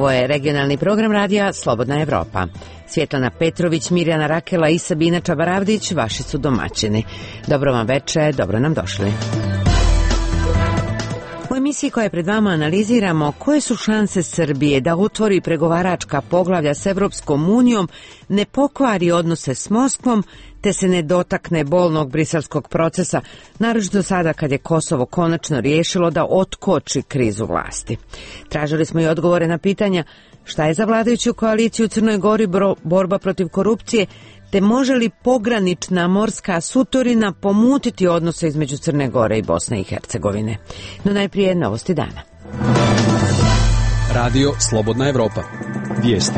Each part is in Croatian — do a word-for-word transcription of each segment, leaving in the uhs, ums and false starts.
Ovo je regionalni program radija Slobodna Evropa. Svjetlana Petrović, Mirjana Rakela i Sabina Čabaravdić vaši su domaćini. Dobro vam veče, dobro nam došli. U emisiji koja je pred vama analiziramo koje su šanse Srbije da otvori pregovaračka poglavlja s Evropskom unijom, ne pokvari odnose s Moskvom, te se ne dotakne bolnog briselskog procesa, naročito sada kad je Kosovo konačno riješilo da otkoči krizu vlasti. Tražili smo i odgovore na pitanja šta je za vladajuću koaliciju u Crnoj Gori borba protiv korupcije, te može li pogranična morska sutorina pomutiti odnose između Crne Gore i Bosne i Hercegovine. No najprije novosti dana. Radio Slobodna Evropa. Vijesti.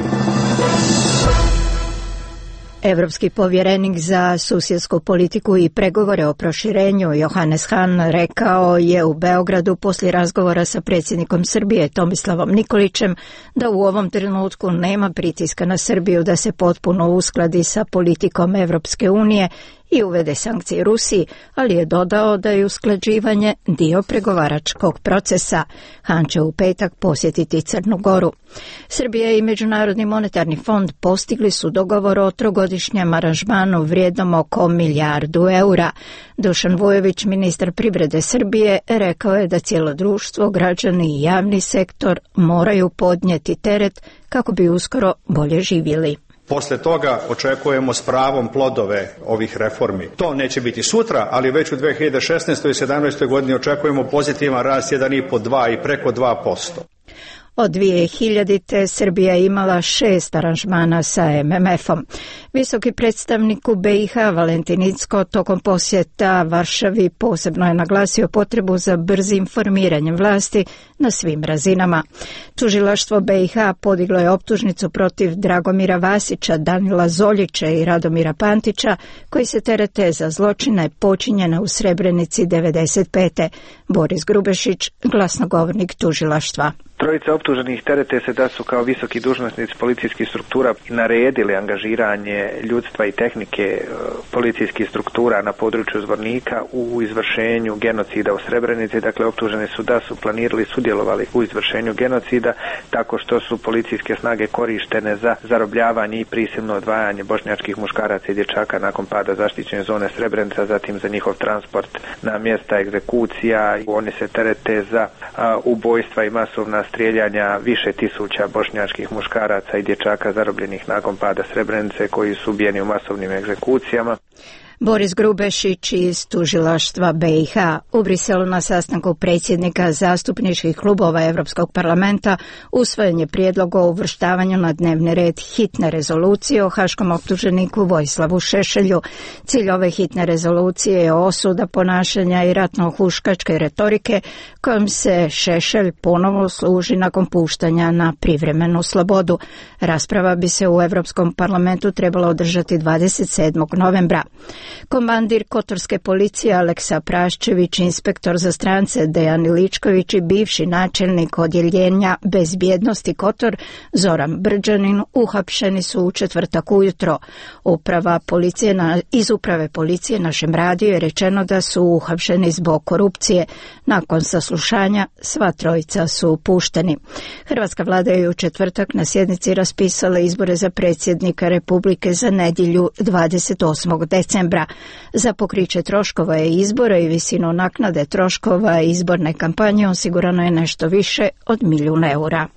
Evropski povjerenik za susjedsku politiku i pregovore o proširenju Johannes Hahn rekao je u Beogradu poslije razgovora sa predsjednikom Srbije Tomislavom Nikolićem da u ovom trenutku nema pritiska na Srbiju da se potpuno uskladi sa politikom Evropske unije i uvede sankcije Rusiji, ali je dodao da je usklađivanje dio pregovaračkog procesa. Han će u petak posjetiti Crnu Goru. Srbija i Međunarodni monetarni fond postigli su dogovor o trogodišnjem aranžmanu vrijednom oko milijardu eura. Dušan Vujović, ministar privrede Srbije, rekao je da cijelo društvo, građani i javni sektor moraju podnijeti teret kako bi uskoro bolje živjeli. Posle toga očekujemo s pravom plodove ovih reformi. To neće biti sutra, ali već u dve hiljade šesnaestoj i sedamnaestoj godini očekujemo pozitivan rast jedan zarez pet do dva i preko dva posto. Od dvije hiljadite. Srbija je imala šest aranžmana sa em em efom. Visoki predstavnik u be i ha Valentin Incko tokom posjeta Varšavi posebno je naglasio potrebu za brzim formiranjem vlasti na svim razinama. Tužilaštvo be i ha podiglo je optužnicu protiv Dragomira Vasića, Danila Zoljića i Radomira Pantića, koji se terete za zločine počinjene u Srebrenici devedeset pete. Boris Grubešić, glasnogovornik tužilaštva. Trojica optuženih terete se da su kao visoki dužnosnici policijskih struktura naredili angažiranje ljudstva i tehnike policijskih struktura na području Zvornika u izvršenju genocida u Srebrenici. Dakle, optuženi su da su planirali, sudjelovali u izvršenju genocida tako što su policijske snage korištene za zarobljavanje i prisilno odvajanje bošnjačkih muškaraca i dječaka nakon pada zaštićene zone Srebrenica, zatim za njihov transport na mjesta egzekucija. Oni se terete za a, ubojstva i masovna strijeljanja više tisuća bošnjačkih muškaraca i dječaka zarobljenih nakon pada Srebrenice koji su ubijeni u masovnim egzekucijama. Boris Grubešić iz tužilaštva be i ha u Briselu na sastanku predsjednika zastupničkih klubova Europskog parlamenta usvojen je prijedlog o uvrštavanju na dnevni red hitne rezolucije o haškom optuženiku Vojislavu Šešelju. Cilj ove hitne rezolucije je osuda ponašanja i ratno-huškačke retorike kojom se Šešelj ponovo služi nakon puštanja na privremenu slobodu. Rasprava bi se u Europskom parlamentu trebala održati dvadeset sedmog novembra. Komandir kotorske policije Aleksa Praščević, inspektor za strance Dejan Iličković i bivši načelnik odjeljenja bezbjednosti Kotor Zoran Brđanin uhapšeni su u četvrtak ujutro. Uprava policije na, iz uprave policije našem radiju je rečeno da su uhapšeni zbog korupcije. Nakon saslušanja sva trojica su pušteni. Hrvatska vlada je u četvrtak na sjednici raspisala izbore za predsjednika Republike za nedjelju dvadeset osmog decembra. Za pokriće troškova je izbora i visinu naknade troškova izborne kampanje osigurano je nešto više od milijun eura.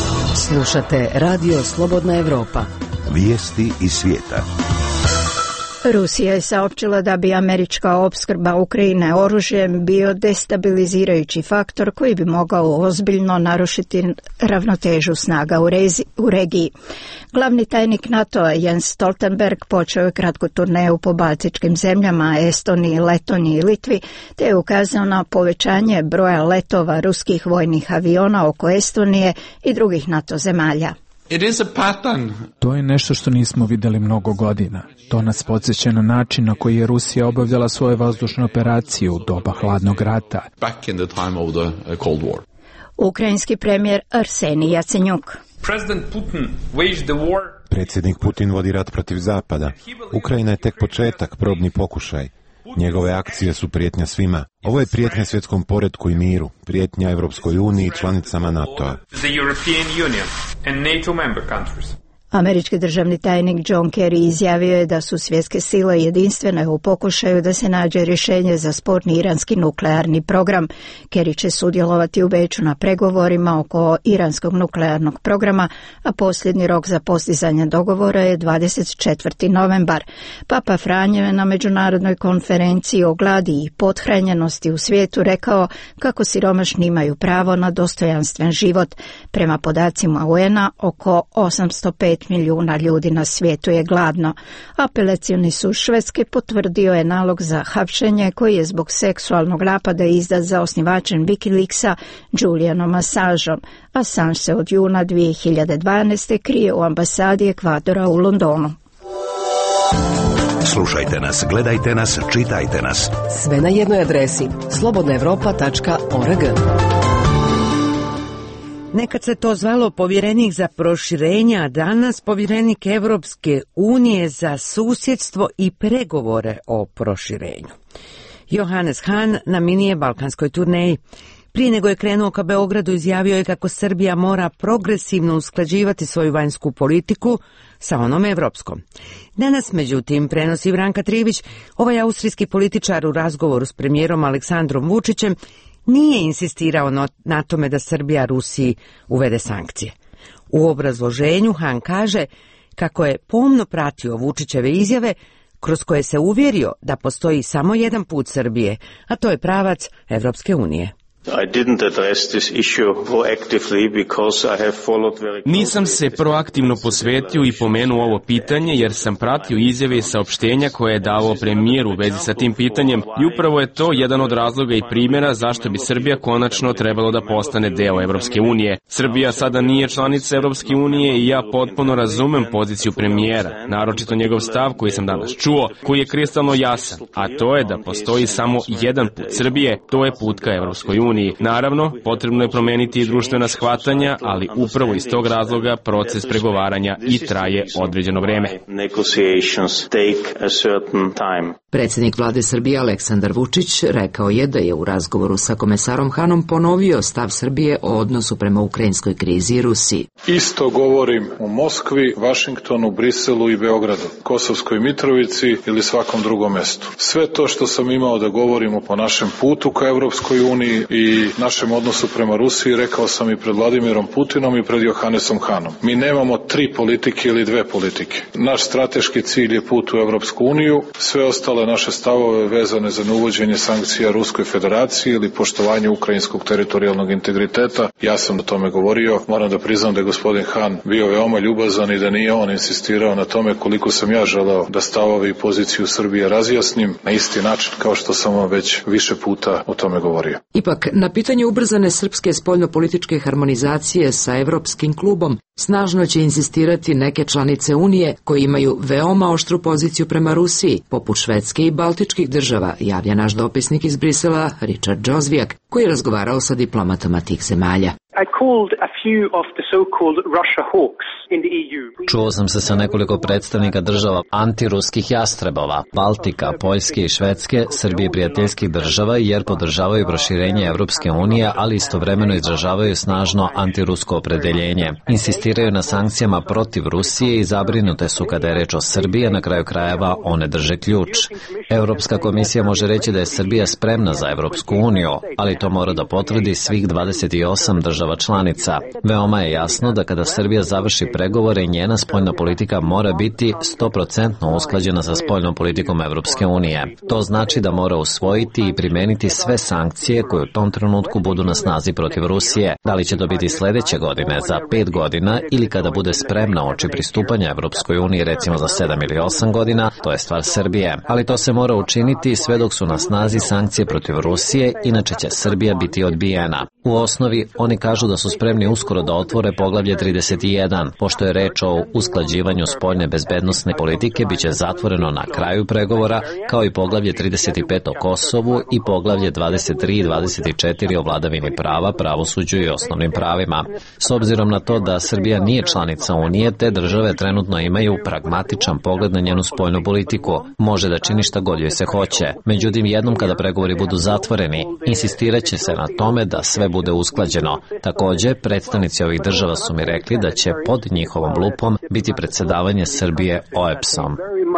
Slušate Radio Slobodna Evropa. Vijesti iz svijeta. Rusija je saopćila da bi američka opskrba Ukrajine oružjem bio destabilizirajući faktor koji bi mogao ozbiljno narušiti ravnotežu snaga u, rezi, u regiji. Glavni tajnik NATO-a Jens Stoltenberg počeo je kratku turneju po baltičkim zemljama Estoniji, Letoniji i Litvi, te je ukazao na povećanje broja letova ruskih vojnih aviona oko Estonije i drugih NATO zemalja. It is a pattern. To je nešto što nismo vidjeli mnogo godina. To nas podsjeća na način na koji je Rusija obavljala svoje vazdušne operacije u doba hladnog rata. Back in the time of the Cold War. Ukrajinski premijer Arsenij Jacenjuk. President Putin waged the war. Predsjednik Putin vodi rat protiv Zapada. Ukrajina je tek početak, probni pokušaj. Njegove akcije su prijetnja svima. Ovo je prijetnja svjetskom poretku i miru, prijetnja Evropskoj uniji i članicama NATO-a. Američki državni tajnik John Kerry izjavio je da su svjetske sile jedinstvene u pokušaju da se nađe rješenje za sporni iranski nuklearni program. Kerry će sudjelovati u Beču na pregovorima oko iranskog nuklearnog programa, a posljednji rok za postizanje dogovora je dvadeset četvrti novembar. Papa Franjo je na međunarodnoj konferenciji o gladi i pothranjenosti u svijetu rekao kako siromašni imaju pravo na dostojanstven život. Prema podacima U N-a, oko osamsto pet milijuna ljudi na svijetu je gladno. Apelacioni sud Švedske potvrdio je nalog za hapšenje koji je zbog seksualnog napada izdat za osnivačem Wikileaksa Julianom Assangeom. Assange se od juna dvije hiljade dvanaeste krije u ambasadi Ekvadora u Londonu. Slušajte nas, gledajte nas, čitajte nas. Sve na jednoj adresi slobodna evropa tačka org. Nekad se to zvalo povjerenik za proširenje, a danas povjerenik Evropske unije za susjedstvo i pregovore o proširenju. Johannes Hahn na mini je balkanskoj turneji. Prije nego je krenuo ka Beogradu, izjavio je kako Srbija mora progresivno usklađivati svoju vanjsku politiku sa onom evropskom. Danas, međutim, prenosi Branka Trivić, ovaj austrijski političar u razgovoru s premijerom Aleksandrom Vučićem nije insistirao na tome da Srbija Rusiji uvede sankcije. U obrazloženju Hahn kaže kako je pomno pratio Vučićeve izjave kroz koje se uvjerio da postoji samo jedan put Srbije, a to je pravac Evropske unije. Nisam se proaktivno posvetio i pomenuo ovo pitanje jer sam pratio izjave i saopštenja koje je davao premijer u vezi sa tim pitanjem i upravo je to jedan od razloga i primjera zašto bi Srbija konačno trebalo da postane deo Evropske unije. Srbija sada nije članica Evropske unije i ja potpuno razumem poziciju premijera, naročito njegov stav koji sam danas čuo, koji je kristalno jasan, a to je da postoji samo jedan put Srbije, to je put ka Evropskoj uniji. Naravno, potrebno je promeniti i društvena shvatanja, ali upravo iz tog razloga proces pregovaranja i traje određeno vreme. Predsjednik vlade Srbije Aleksandar Vučić rekao je da je u razgovoru sa komesarom Hanom ponovio stav Srbije o odnosu prema ukrajinskoj krizi i Rusiji. Isto govorim u Moskvi, Vašingtonu, Briselu i Beogradu, Kosovskoj Mitrovici ili svakom drugom mestu. Sve to što sam imao da govorimo po našem putu ka Evropskoj uniji i našem odnosu prema Rusiji, rekao sam i pred Vladimirom Putinom i pred Johannesom Hahnom. Mi nemamo tri politike ili dve politike. Naš strateški cilj je put u Evropsku uniju, sve ostale naše stavove vezane za neuvođenje sankcija Ruskoj federaciji ili poštovanje ukrajinskog teritorijalnog integriteta. Ja sam o tome govorio. Moram da priznam da je gospodin Hahn bio veoma ljubazan i da nije on insistirao na tome koliko sam ja želeo da stavove i poziciju Srbije razjasnim na isti način kao što sam vam već više puta o tome govorio. Ipak, na pitanje ubrzane srpske spoljnopolitičke harmonizacije sa Evropskim klubom snažno će insistirati neke članice Unije koje imaju veoma oštru poziciju prema Rusiji, poput Švedske i Baltičkih država, javlja naš dopisnik iz Brisela Richard Džozvijak, koji je razgovarao sa diplomatama tih zemalja. Čuo sam se sa nekoliko predstavnika država antiruskih jastrebova, Baltika, Poljske i Švedske, Srbije prijateljskih država, jer podržavaju proširenje Evropske unije, ali istovremeno izražavaju snažno antirusko opredeljenje. Insistiraju na sankcijama protiv Rusije i zabrinute su kada je reč o Srbiji, a na kraju krajeva one drže ključ. Europska komisija može reći da je Srbija spremna za Evropsku uniju, ali to mora da potvrdi svih dvadeset osam država članica. Veoma je jasno da kada Srbija završi pregovore, njena spoljna politika mora biti sto posto usklađena sa spoljnom politikom Evropske unije. To znači da mora usvojiti i primeniti sve sankcije koje u tom trenutku budu na snazi protiv Rusije. Da li će to biti sledeće godine, za pet godina ili kada bude spremna oči pristupanja Evropskoj uniji, recimo za sedam ili osam godina, to je stvar Srbije. Ali to se mora učiniti sve dok su na snazi sankcije protiv Rusije, inače će Srbija biti odbijena. U osnovi, oni kažu da su spremni uskoro da otvore poglavlje trideset jedan. Pošto je reč o usklađivanju spoljne bezbednosne politike, bit će zatvoreno na kraju pregovora, kao i poglavlje trideset pet o Kosovu i poglavlje dvadeset tri i dvadeset četiri o vladavini prava, pravosuđu i osnovnim pravima. S obzirom na to da Srbija Srbija nije članica Unije, te države trenutno imaju pragmatičan pogled na njenu spoljnu politiku. Može da čini šta god joj se hoće. Međutim, jednom kada pregovori budu zatvoreni, insistirat će se na tome da sve bude usklađeno. Takođe, predstavnici ovih država su mi rekli da će pod njihovom lupom biti predsedavanje Srbije O E B S-om.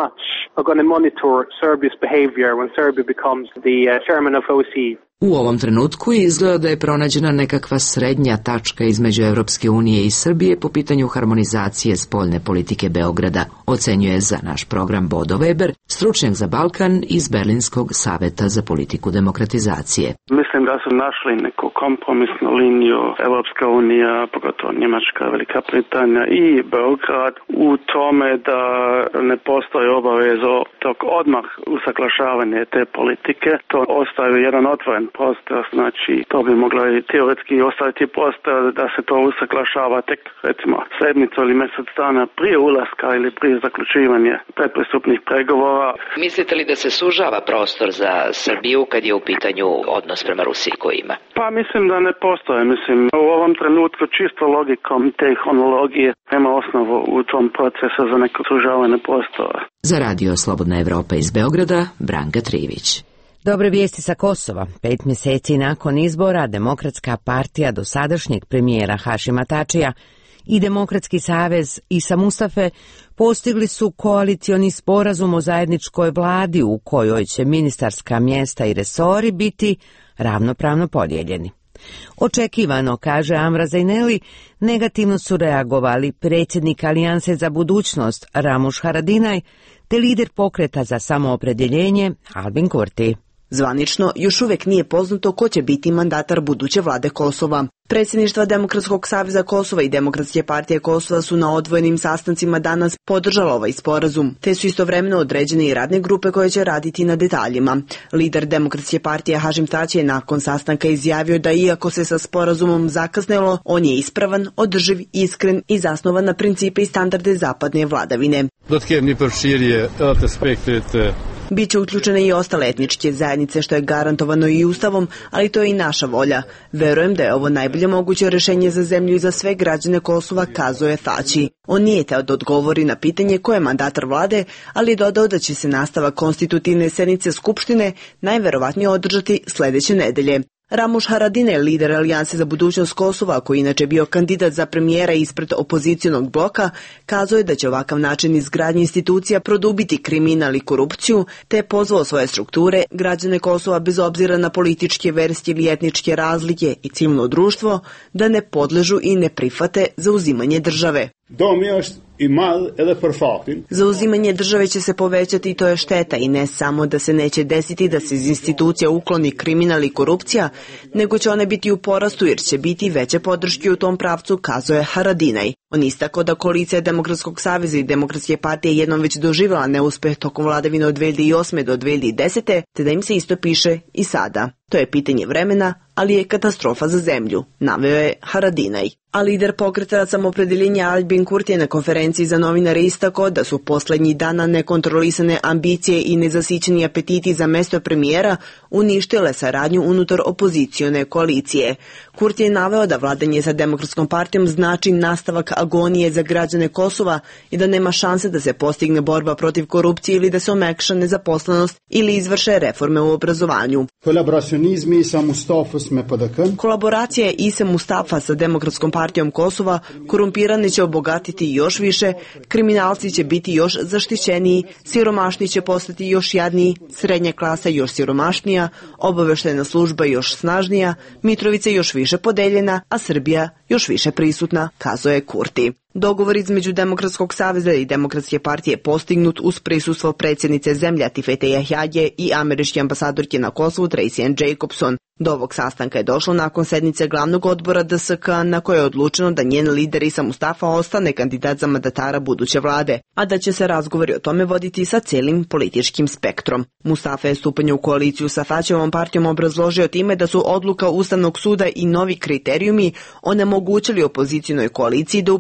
U ovom trenutku izgleda da je pronađena nekakva srednja tačka između Evropske unije i Srbije po pitanju harmonizacije spoljne politike Beograda, ocenjuje za naš program Bodo Weber, stručnjak za Balkan iz Berlinskog saveta za politiku demokratizacije. Mislim da su našli neku kompromisnu liniju Evropska unija, pogotovo Njemačka, Velika Britanija i Beograd u tome da ne postoji obavezo tog odmah usaglašavanja te politike. To ostaje jedan otvoren prostor, znači to bi moglo i teoretski ostaviti prostor da se to usaglašava tek recimo sedmicu ili mjesec dana prije ulaska ili prije zaključivanja predpristupnih pregovora. Mislite li da se sužava prostor za Srbiju kad je u pitanju odnos prema Rusiji koji ima? Pa mislim da ne postoje. Mislim, u ovom trenutku čisto logikom te hronologije nema osnovu u tom procesu za neko sužavanje prostora. Za Radio Slobodna Evropa iz Beograda, Branka Trivić. Dobre vijesti sa Kosova. Pet mjeseci nakon izbora Demokratska partija dosadašnjeg premijera Hašima Tačija i Demokratski savez Isa Mustafe postigli su koalicioni sporazum o zajedničkoj vladi u kojoj će ministarska mjesta i resori biti ravnopravno podijeljeni. Očekivano, kaže Amra Zajneli, negativno su reagovali predsjednik Alijanse za budućnost Ramuš Haradinaj te lider pokreta za samoopredjeljenje Albin Kurti. Zvanično, još uvijek nije poznato ko će biti mandatar buduće vlade Kosova. Predsjedništva Demokratskog saveza Kosova i Demokratske partije Kosova su na odvojenim sastancima danas podržala ovaj sporazum, te su istovremeno određene i radne grupe koje će raditi na detaljima. Lider Demokratske partije Hašim Tači je nakon sastanka izjavio da iako se sa sporazumom zakasnilo, on je ispravan, održiv, iskren i zasnovan na principe i standarde zapadne vladavine. Biće uključene i ostale etničke zajednice, što je garantovano i ustavom, ali to je i naša volja. Verujem da je ovo najbolje moguće rješenje za zemlju i za sve građane Kosova, kazuje Tači. On nije teo da odgovori na pitanje ko je mandatar vlade, ali je dodao da će se nastavak konstitutivne sednice Skupštine najverovatnije održati sljedeće nedelje. Ramuš Haradinaj, lider Alijanse za budućnost Kosova, koji inače bio kandidat za premijera ispred opozicijonog bloka, kazuje da će ovakav način izgradnje institucija produbiti kriminal i korupciju, te je pozvao svoje strukture, građane Kosova bez obzira na političke, verske ili etničke razlike i civilno društvo, da ne podležu i ne prihvate zauzimanje države. Zauzimanje države će se povećati i to je šteta, i ne samo da se neće desiti da se iz institucija ukloni kriminal i korupcija, nego će one biti u porastu jer će biti veće podrške u tom pravcu, kazuje Haradinaj. On istakao da koalicija Demokratskog saveza i Demokratske partije jednom već doživjela neuspeh tokom vladavine od dve hiljade osme do dve hiljade desete, te da im se isto piše i sada. To je pitanje vremena, ali je katastrofa za zemlju, naveo je Haradinaj. A lider pokreta samoopredjeljenja Albin Kurti je na konferenciji za novinare istakao da su posljednjih dana nekontrolisane ambicije i nezasićeni apetiti za mesto premijera uništile saradnju unutar opozicione koalicije. Kurti je naveo da vladanje sa Demokratskom partijom znači nastavak agonije za građane Kosova i da nema šanse da se postigne borba protiv korupcije ili da se omekša nezaposlenost ili izvrše reforme u obrazovanju. Kolaboracija Ise Mustafa sa Demokratskom partijom Kosova korumpirani će obogatiti još više, kriminalci će biti još zaštićeniji, siromašni će postati još jadniji, srednja klasa još siromašnija, obavještajna služba još snažnija, Mitrovica još više podeljena, a Srbija još više prisutna, kazuje Kurti. Dogovor između Demokratskog saveza i Demokratske partije postignut uz prisustvo predsjednice zemlje Atifete Jahjaje i američke ambasadorke na Kosovu Tracy Ann Jacobson. Do ovog sastanka je došlo nakon sednice glavnog odbora D S K na kojoj je odlučeno da njen lider Isa Mustafa ostane kandidat za mandatara buduće vlade, a da će se razgovori o tome voditi sa cijelim političkim spektrom. Mustafa je stupanje u koaliciju sa Tačijevom partijom obrazložio time da su odluka Ustavnog suda i novi kriterijumi onemogućili opozicijnoj koaliciji da upravlja zemlju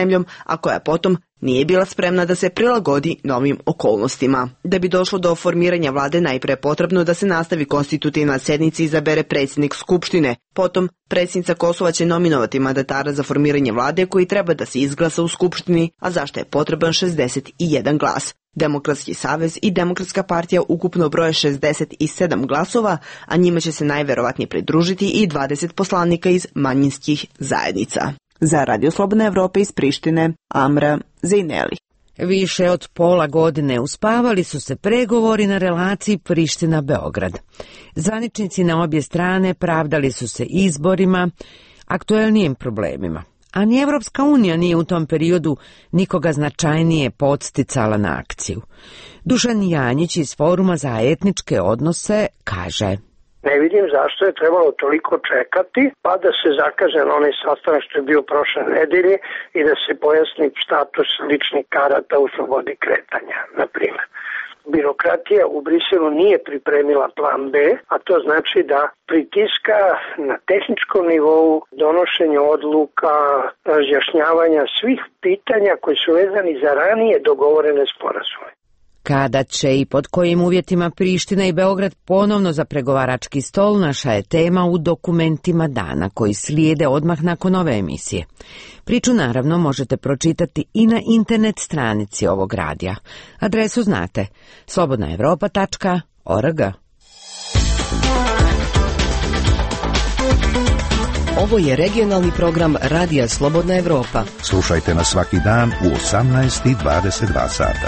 zemljom, a koja potom nije bila spremna da se prilagodi novim okolnostima. Da bi došlo do formiranja vlade, najpre je potrebno da se nastavi konstitutivna sednica i izabere predsjednik Skupštine. Potom, predsjednica Kosova će nominovati mandatara za formiranje vlade koji treba da se izglasa u Skupštini, a zašto je potreban šezdeset jedan glas. Demokratski savez i Demokratska partija ukupno broje šezdeset sedam glasova, a njima će se najverovatnije pridružiti i dvadeset poslanika iz manjinskih zajednica. Za Radio Slobodna Evropa iz Prištine, Amra Zejneli. Više od pola godine uspavali su se pregovori na relaciji Priština-Beograd. Zvaničnici na obje strane pravdali su se izborima, aktuelnijim problemima. A ni Evropska unija nije u tom periodu nikoga značajnije podsticala na akciju. Dušan Janjić iz Foruma za etničke odnose kaže: Ne vidim zašto je trebalo toliko čekati, pa da se zakaže na onaj sastanak što je bio prošle nedelje i da se pojasni status ličnih karata u slobodi kretanja, na primjer. Birokratija u Briselu nije pripremila plan B, a to znači da pritiska na tehničkom nivou donošenja odluka, razjašnjavanja svih pitanja koji su vezani za ranije dogovorene sporazume. Kada će i pod kojim uvjetima Priština i Beograd ponovno za pregovarački stol, naša je tema u dokumentima dana koji slijede odmah nakon ove emisije. Priču naravno možete pročitati i na internet stranici ovog radija. Adresu znate: slobodna evropa tačka org. Ovo je regionalni program Radija Slobodna Evropa. Slušajte nas svaki dan u osamnaest i dvadeset dva sata.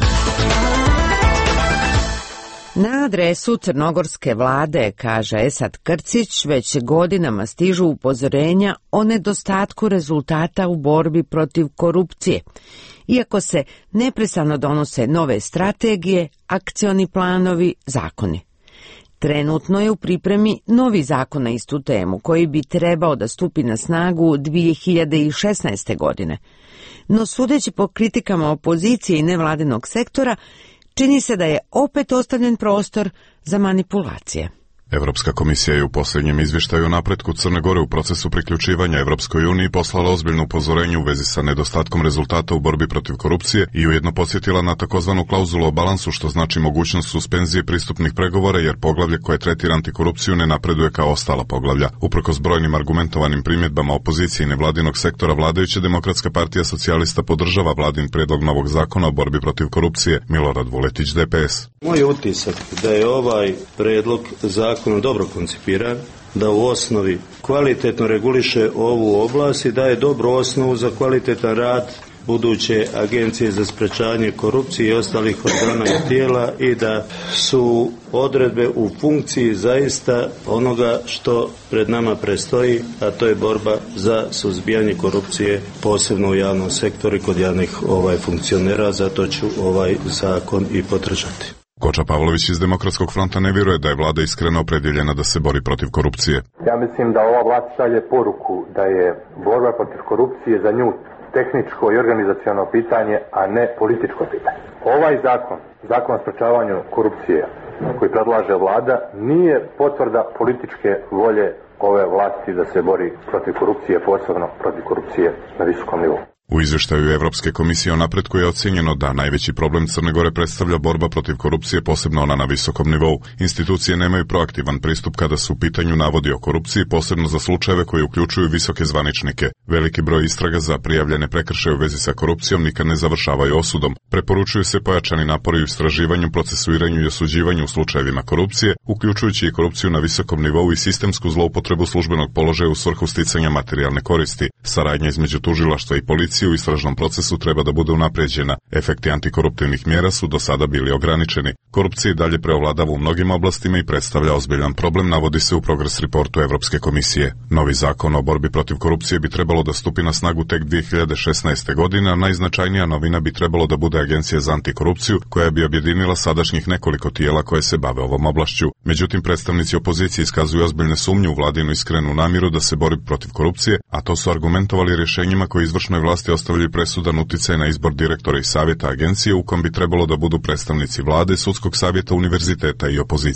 Na adresu crnogorske vlade, kaže Esad Krcić, već godinama stižu upozorenja o nedostatku rezultata u borbi protiv korupcije. Iako se neprestano donose nove strategije, akcioni planovi, zakoni. Trenutno je u pripremi novi zakon na istu temu, koji bi trebao da stupi na snagu dvije hiljade šesnaeste. godine. No sudeći po kritikama opozicije i nevladinog sektora, čini se da je opet ostavljen prostor za manipulacije. Evropska komisija je u posljednjem izvještaju o napretku Crne Gore u procesu priključivanja Evropskoj uniji poslala ozbiljno upozorenje u vezi sa nedostatkom rezultata u borbi protiv korupcije i ujedno podsjetila na takozvanu klauzulu o balansu, što znači mogućnost suspenzije pristupnih pregovora, jer poglavlje koje tretira antikorupciju ne napreduje kao ostala poglavlja. Uprkos brojnim argumentovanim primjedbama opozicije i nevladinog sektora, vladajuća Demokratska partija socijalista podržava vladin prijedlog novog zakona o borbi protiv korupcije. Milorad Vuletić, D P S. Moj utisak da je ovaj prijedlog zakona dobro koncipiran, da u osnovi kvalitetno reguliše ovu oblast i daje dobru osnovu za kvalitetan rad buduće Agencije za sprečavanje korupcije i ostalih organa i tijela i da su odredbe u funkciji zaista onoga što pred nama predstoji, a to je borba za suzbijanje korupcije, posebno u javnom sektoru i kod javnih ovaj, funkcionera, zato ću ovaj zakon i podržati. Koča Pavlović iz Demokratskog fronta ne vjeruje da je vlada iskreno opredjeljena da se bori protiv korupcije. Ja mislim da ova vlast šalje poruku da je borba protiv korupcije za nju tehničko i organizaciono pitanje, a ne političko pitanje. Ovaj zakon, zakon o sprečavanju korupcije koji predlaže vlada, nije potvrda političke volje ove vlasti da se bori protiv korupcije, posebno protiv korupcije na visokom nivou. U izvještaju Evropske komisije o napretku je ocjenjeno da najveći problem Crne Gore predstavlja borba protiv korupcije, posebno ona na visokom nivou. Institucije nemaju proaktivan pristup kada su u pitanju navodi o korupciji, posebno za slučajeve koji uključuju visoke zvaničnike. Veliki broj istraga za prijavljene prekršaje u vezi sa korupcijom nikad ne završavaju osudom. Preporučuju se pojačani napori u istraživanju, procesuiranju i osuđivanju u slučajevima korupcije, uključujući i korupciju na visokom nivou i sistemsku zloupotrebu službenog položaja u svrhu sticanja materijalne koristi. Saradnja između tužilaštva i policije u istražnom procesu treba da bude unapređena. Efekti antikoruptivnih mjera su do sada bili ograničeni. Korupcija i dalje preovladava u mnogim oblastima i predstavlja ozbiljan problem, navodi se u Progress Reportu Evropske komisije. Novi zakon o borbi protiv korupcije bi trebalo da stupi na snagu tek dvije hiljade šesnaeste. godine, a najznačajnija novina bi trebalo da bude Agencija za antikorupciju, koja bi objedinila sadašnjih nekoliko tijela koje se bave ovom oblašću. Međutim, predstavnici opozicije iskazuju ozbiljne sumnje u vladinu iskrenu namjeru da se bori protiv korupcije, a to su argumentovali rješenjima koji izvršnoj vlasti ostavljaju presudan uticaj na izbor direktora i savjeta agencije, u kom bi trebalo da budu predstavnici vlade, sudskog savjeta, univerziteta i opozicije.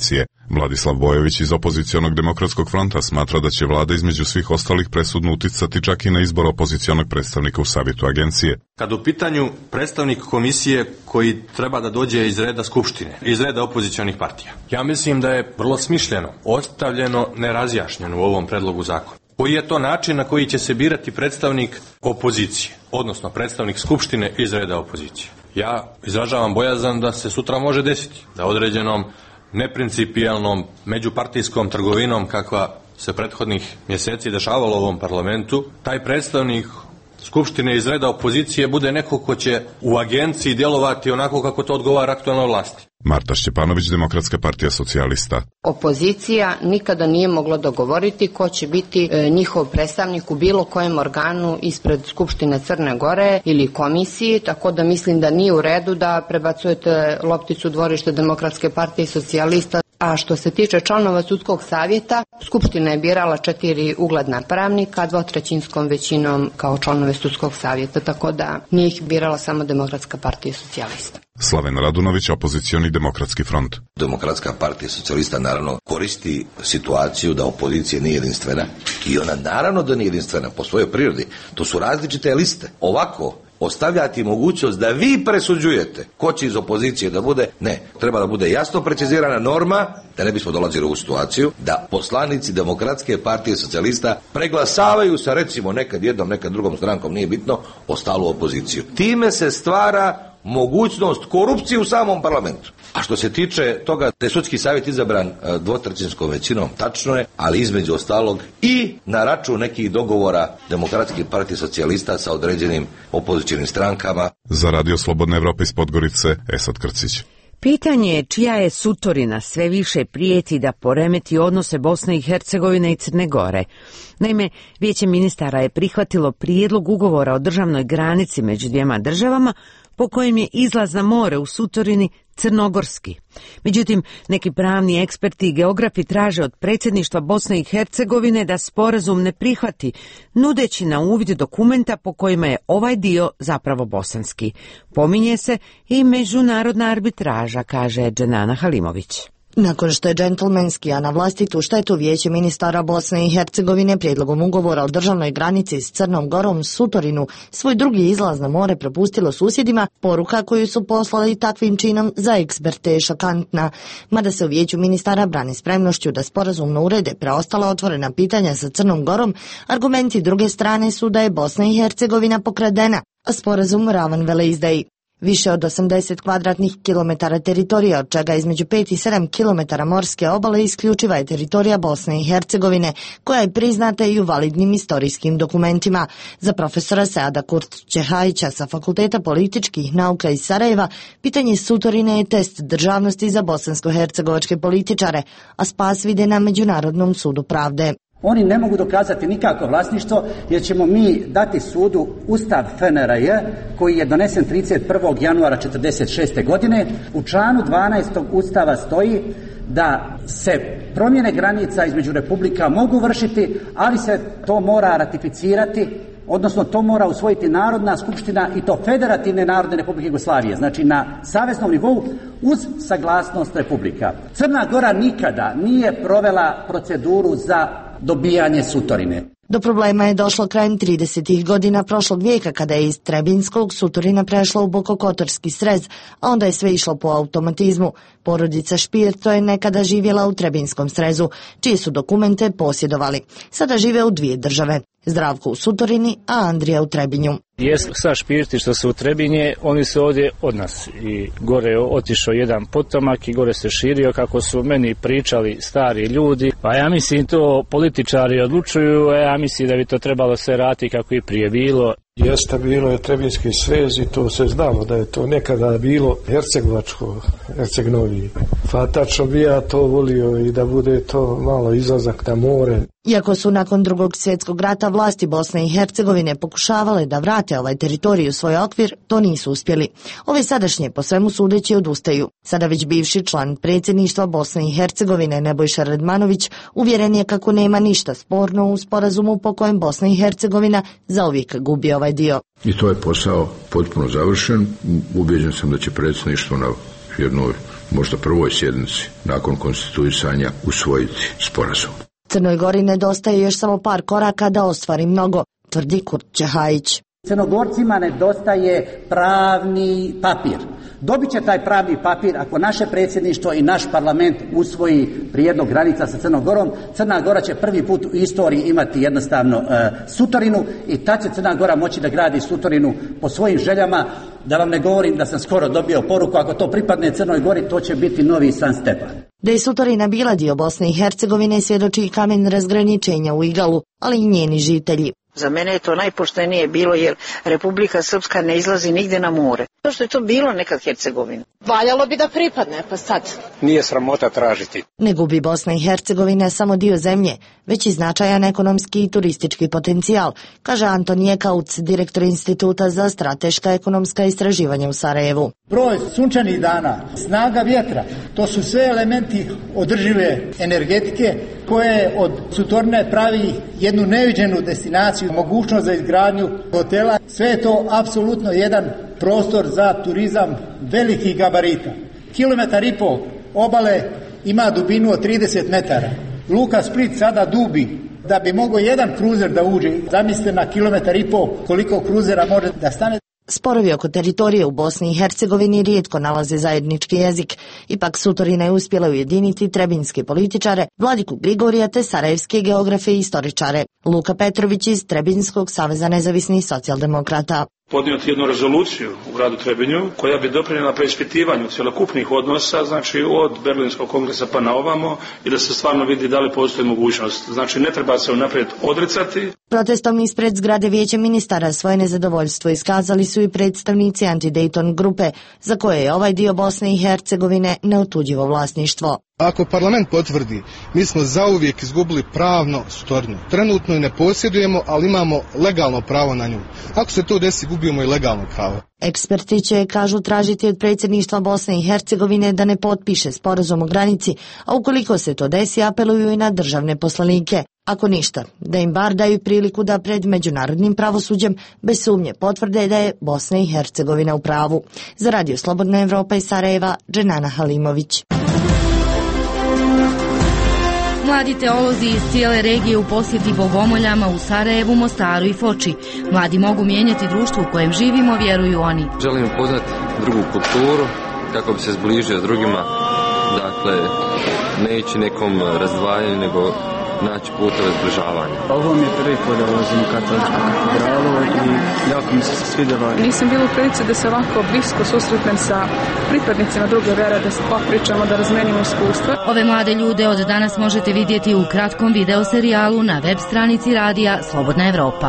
Vladislav Bojović iz opozicionog demokratskog fronta smatra da će vlada između svih ostalih presudno uticati čak i na izbor opozicionog predstavnika u savjetu agencije. Kad u pitanju predstavnik komisije koji treba da dođe iz reda skupštine, iz reda opozicionih partija, ja mislim da je vrlo smišljeno, ostavljeno, nerazjašnjeno u ovom predlogu zakona. Koji je to način na koji će se birati predstavnik opozicije, odnosno predstavnik skupštine iz reda opozicije? Ja izražavam bojazan da se sutra može desiti da određenom neprincipijalnom međupartijskom trgovinom kakva se prethodnih mjeseci dešavalo u ovom parlamentu, taj predstavnik skupštine iz reda opozicije bude neko ko će u agenciji djelovati onako kako to odgovara aktualnoj vlasti. Marta Šćepanović, Demokratska partija socijalista. Opozicija nikada nije mogla dogovoriti ko će biti e, njihov predstavnik u bilo kojem organu ispred Skupštine Crne Gore ili komisiji, tako da mislim da nije u redu da prebacujete lopticu u dvorište Demokratske partije socijalista. A što se tiče članova sudskog savjeta, Skupština je birala četiri ugledna pravnika dvotrećinskom većinom kao članove sudskog savjeta, tako da nije ih birala samo Demokratska partija socijalista. Slaven Radunović, opozicioni Demokratski front. Demokratska partija socijalista naravno koristi situaciju da opozicija nije jedinstvena i ona naravno da nije jedinstvena po svojoj prirodi. To su različite liste. Ovako ostavljati mogućnost da vi presuđujete ko će iz opozicije da bude, ne, treba da bude jasno precizirana norma, da ne bismo dolazili u situaciju da poslanici Demokratske partije socijalista preglasavaju sa recimo nekad jednom, nekad drugom strankom, nije bitno, ostalu opoziciju. Time se stvara mogućnost korupcije u samom parlamentu. A što se tiče toga da je sudski savjet izabran dvotrećinskom većinom, tačno je, ali između ostalog i na račun nekih dogovora Demokratske partije socijalista sa određenim opozicionim strankama. Za Radio Slobodne Evrope iz Podgorice, Esad Krcić. Pitanje je čija je sutorina sve više prijeti da poremeti odnose Bosne i Hercegovine i Crne Gore. Naime, Vijeće ministara je prihvatilo prijedlog ugovora o državnoj granici među dvijema državama, po kojem je izlaz na more u sutorini crnogorski. Međutim, neki pravni eksperti i geografi traže od predsjedništva Bosne i Hercegovine da sporazum ne prihvati, nudeći na uvid dokumenta po kojima je ovaj dio zapravo bosanski. Pominje se i međunarodna arbitraža, kaže Dženana Halimović. Nakon što je džentlmenski, a na vlastitu štetu Vijeće ministara Bosne i Hercegovine prijedlogom ugovora o državnoj granici s Crnom Gorom Sutorinu svoj drugi izlaz na more prepustilo susjedima, poruka koju su poslali takvim činom za eksperte je šokantna. Mada se u Vijeću ministara brani spremnošću da sporazumno urede preostala otvorena pitanja sa Crnom Gorom, argumenti druge strane su da je Bosna i Hercegovina pokradena, a sporazum ravan veleizdaji. Više od osamdeset kvadratnih kilometara teritorija, od čega između pet i sedam kilometara morske obale, isključiva je teritorija Bosne i Hercegovine, koja je priznata i u validnim istorijskim dokumentima. Za profesora Seada Kurtčehajića sa Fakulteta političkih nauka iz Sarajeva, pitanje sutorine je test državnosti za bosansko-hercegovačke političare, a spas vide na Međunarodnom sudu pravde. Oni ne mogu dokazati nikako vlasništvo jer ćemo mi dati sudu Ustav F N R J koji je donesen trideset prvog januara četrdeset šeste. godine. U članu dvanaestom Ustava stoji da se promjene granica između republika mogu vršiti, ali se to mora ratificirati, odnosno to mora usvojiti Narodna skupština i to Federativne narodne Republike Jugoslavije, znači na saveznom nivou uz saglasnost republika. Crna Gora nikada nije provela proceduru za dobijanje sutorine. Do problema je došlo krajem tridesetih godina prošlog vijeka kada je iz Trebinskog sutorina prešla u Bokokotorski srez, a onda je sve išlo po automatizmu. Porodica Špirto je nekada živjela u Trebinskom srezu, čije su dokumente posjedovali. Sada žive u dvije države. Zdravko u Sutorini, a Andrija u Trebinju. Jes sa Špirti što su u Trebinje, oni su ovdje od nas i gore je otišao jedan potomak i gore se širio kako su meni pričali stari ljudi, pa ja mislim to političari odlučuju, a ja mislim da bi to trebalo se raditi kako i prije bilo. Jeste, bilo je Trebinski srez i to se znalo da je to nekada bilo hercegovačko, Herceg-Novi. Fatačno bi ja to volio i da bude to malo izlazak na more. Iako su nakon drugog svjetskog rata vlasti Bosne i Hercegovine pokušavale da vrate ovaj teritorij u svoj okvir, to nisu uspjeli. Ove sadašnje po svemu sudeći odustaju. Sada već bivši član predsjedništva Bosne i Hercegovine Nebojša Redmanović uvjeren je kako nema ništa sporno u sporazumu po kojem Bosna i Hercegovina zauvijek gubi ovaj dio. I to je posao potpuno završen. Ubeđen sam da će predsjedništvo na jednoj možda prvoj sjednici nakon konstituisanja usvojiti sporazum. Crnoj Gori nedostaje još samo par koraka da ostvari mnogo, tvrdi Kurt Čehajić. Crnogorcima nedostaje pravni papir. Dobit će taj pravni papir ako naše predsjedništvo i naš parlament usvoji prijedlog granica sa Crnom Gorom. Crna Gora će prvi put u istoriji imati jednostavno e, sutorinu i tad će Crna Gora moći da gradi sutorinu po svojim željama. Da vam ne govorim da sam skoro dobio poruku, ako to pripadne Crnoj Gori, to će biti novi San Stepan. Da je sutorina bila dio Bosne i Hercegovine svjedoči i kamen razgraničenja u Igalu, ali i njeni žitelji. Za mene je to najpoštenije bilo jer Republika Srpska ne izlazi nigde na more. To što je to bilo nekad Hercegovina. Valjalo bi da pripadne, pa sad. Nije sramota tražiti. Ne gubi Bosna i Hercegovina samo dio zemlje, već i značajan ekonomski i turistički potencijal, kaže Anton Jekauc, direktor Instituta za strateška ekonomska istraživanja u Sarajevu. Broj sunčanih dana, snaga vjetra, to su sve elementi održive energetike koje od Sutorine pravi jednu neviđenu destinaciju, mogućnost za izgradnju hotela. Sve je to apsolutno jedan prostor za turizam velikih gabarita. Kilometar i pol obale ima dubinu od trideset metara. Luka Split sada dubi. Da bi mogao jedan kruzer da uđe, zamislite na kilometar i pol koliko kruzera može da stane. Sporovi oko teritorije u Bosni i Hercegovini rijetko nalaze zajednički jezik. Ipak Sutorina je uspjela ujediniti trebinske političare, Vladiku Grigorija te sarajevske geografe i istoričare. Luka Petrović iz Trebinskog saveza nezavisnih socijaldemokrata. Podnijeti jednu rezoluciju u gradu Trebinju koja bi doprinijela preispitivanju cjelokupnih odnosa, znači od Berlinskog kongresa pa na ovamo i da se stvarno vidi da li postoji mogućnost. Znači ne treba se unaprijed odricati. Protestom ispred zgrade Vijeća ministara svoje nezadovoljstvo iskazali su i predstavnici Anti-Dayton grupe, za koje je ovaj dio Bosne i Hercegovine neotuđivo vlasništvo. Ako parlament potvrdi, mi smo zauvijek izgubili pravno Sutorinu. Trenutno je ne posjedujemo, ali imamo legalno pravo na nju. Ako se to desi, gubimo i legalno pravo. Eksperti će, kažu, tražiti od predsjedništva Bosne i Hercegovine da ne potpiše sporazum o granici, a ukoliko se to desi, apeluju i na državne poslanike. Ako ništa, da im bar daju priliku da pred međunarodnim pravosuđem bez sumnje potvrde da je Bosna i Hercegovina u pravu. Za Radio Slobodna Evropa iz Sarajeva, Dženana Halimović. Mladi teolozi iz cijele regije u posjeti bogomoljama u Sarajevu, Mostaru i Foči. Mladi mogu mijenjati društvo u kojem živimo, vjeruju oni. Želim upoznati drugu kulturu kako bi se zbližio s drugima. Dakle, ne ići nekom razdvajanju, nego naći putove zbližavanja. Ovo mi je prvi put da ulazim u katoličku katedralu i jako mi se svidjelo. Nisam bila u prilici da se ovako blisko susretnem sa pripadnicima druge vjere, da se popričamo, da razmenimo iskustva. Ove mlade ljude od danas možete vidjeti u kratkom video serijalu na web stranici radija Slobodna Evropa.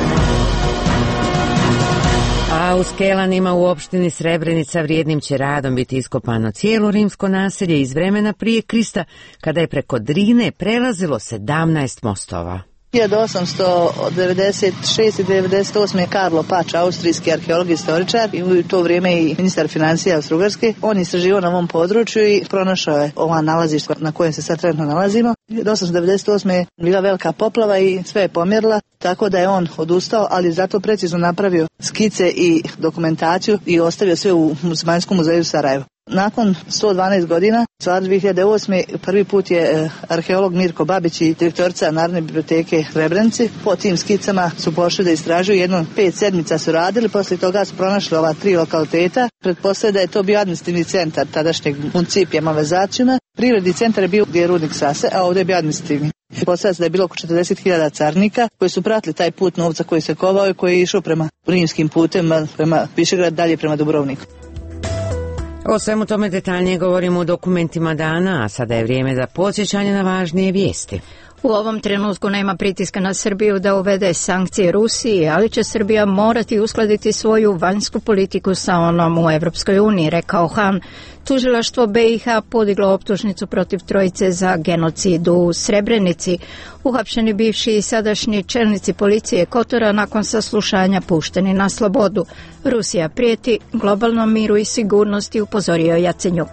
A u Skelanima u opštini Srebrenica vrijednim će radom biti iskopano cijelo rimsko naselje iz vremena prije Krista, kada je preko Drine prelazilo sedamnaest mostova. hiljadu osamsto devedeset šeste i devedeset osme Karlo Pač, austrijski arheolog i istoričar i u to vrijeme i ministar financija Austro-Ugarske. On istraživao na ovom području i pronašao je ova nalazišta na kojem se sad trenutno nalazimo. hiljadu osamsto devedeset osme je bila velika poplava i sve je pomjerla, tako da je on odustao, ali zato precizno napravio skice i dokumentaciju i ostavio sve u Zemaljskom muzeju Sarajevo. Nakon sto dvanaest godina, dvije hiljade osme prvi put je arheolog Mirko Babić i direktorica Narodne biblioteke Srebrenici po tim skicama su pošli da istražuju, jedno pet sedmica su radili, poslije toga su pronašli ova tri lokaliteta. Pretpostavljaju da je to bio administrativni centar tadašnjeg municipija Malvezacijuma. Prirodni centar je bio gdje je rudnik Sase, a ovdje je bio administrativni. Postavlja se da je bilo oko četrdeset hiljada carnika koji su pratili taj put novca koji se kovao i koji je išao prema rimskim putem, prema Višegrad, dalje prema Dubrovniku. O svemu tome detaljnije govorimo u dokumentima dana, a sada je vrijeme za podsjećanje na važnije vijesti. U ovom trenutku nema pritiska na Srbiju da uvede sankcije Rusiji, ali će Srbija morati uskladiti svoju vanjsku politiku sa onom u Evropskoj uniji, rekao Han. Tužilaštvo B i H podiglo optužnicu protiv trojice za genocid u Srebrenici. Uhapšeni bivši i sadašnji čelnici policije Kotora nakon saslušanja pušteni na slobodu. Rusija prijeti globalnom miru i sigurnosti, upozorio Jacenjuk.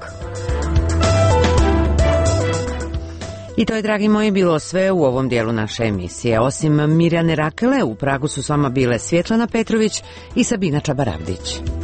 I to je, dragi moji, bilo sve u ovom dijelu naše emisije. Osim Mirjane Rakele, u Pragu su s vama bile Svjetlana Petrović i Sabina Čabaravdić.